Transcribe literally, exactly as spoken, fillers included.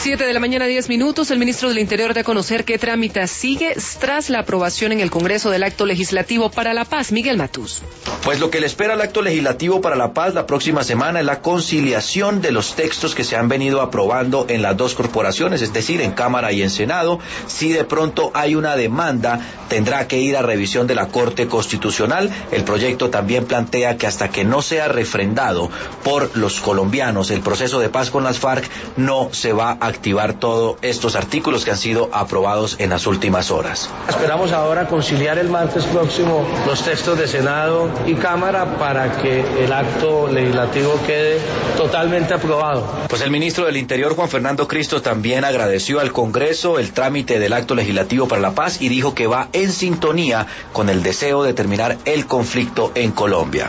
Siete de la mañana, diez minutos. El ministro del Interior da a conocer qué trámite sigue tras la aprobación en el Congreso del Acto Legislativo para la Paz. Miguel Matús. Pues lo que le espera al Acto Legislativo para la Paz la próxima semana es la conciliación de los textos que se han venido aprobando en las dos corporaciones, es decir, en Cámara y en Senado. Si de pronto hay una demanda, tendrá que ir a revisión de la Corte Constitucional. El proyecto también plantea que hasta que no sea refrendado por los colombianos el proceso de paz con las FARC, no se va a activar todos estos artículos que han sido aprobados en las últimas horas. Esperamos ahora conciliar el martes próximo los textos de Senado y Cámara para que el acto legislativo quede totalmente aprobado. Pues el ministro del Interior, Juan Fernando Cristo, también agradeció al Congreso el trámite del acto legislativo para la paz y dijo que va en sintonía con el deseo de terminar el conflicto en Colombia.